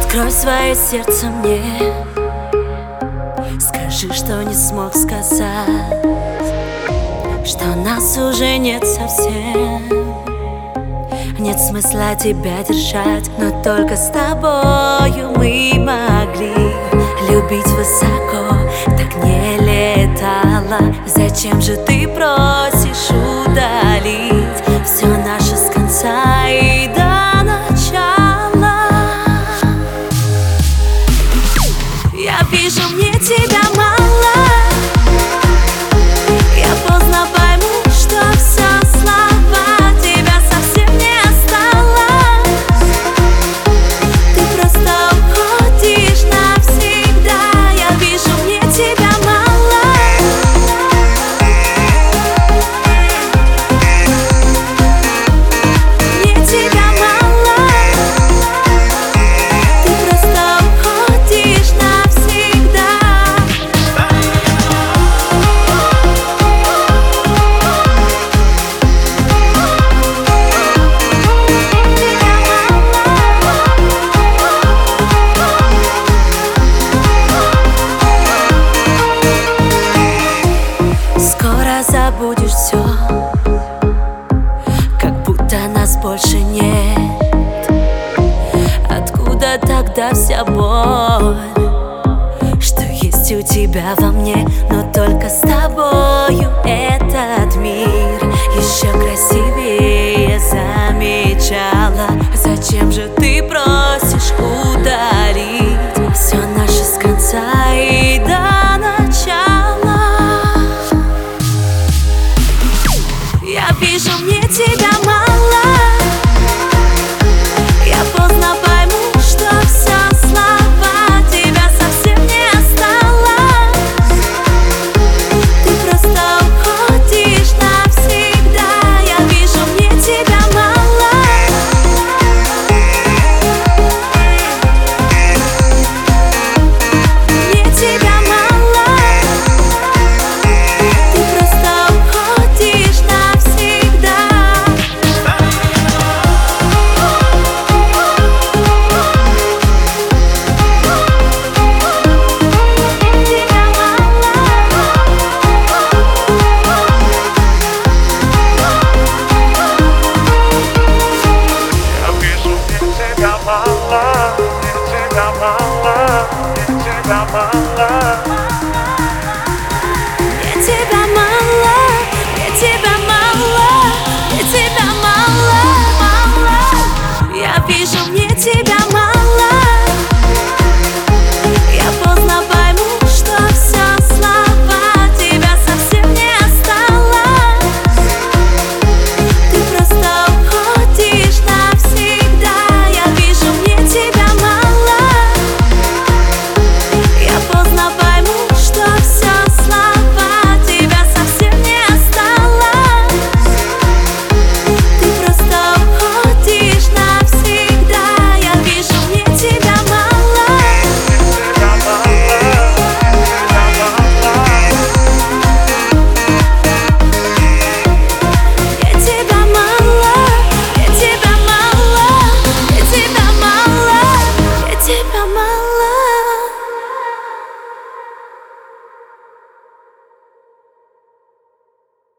Открой свое сердце мне, скажи, что не смог сказать, что нас уже нет совсем. Нет смысла тебя держать, но только с тобою мы могли любить высоко, так не летала. Зачем же ты просишь удалить все наше с конца и до начала? Я вижу, мне тебя мало. Я поздно пойму, что все слова тебя совсем не осталось. Ты просто уходишь навсегда. Я вижу, мне тебя мало. Мне тебя мало. Ты просто уходишь навсегда. Скоро забудешь все, как будто нас больше нет. Откуда тогда вся боль, что есть у тебя во мне? Но только с тобою этот мир еще красивее. Замечала, зачем же ты просто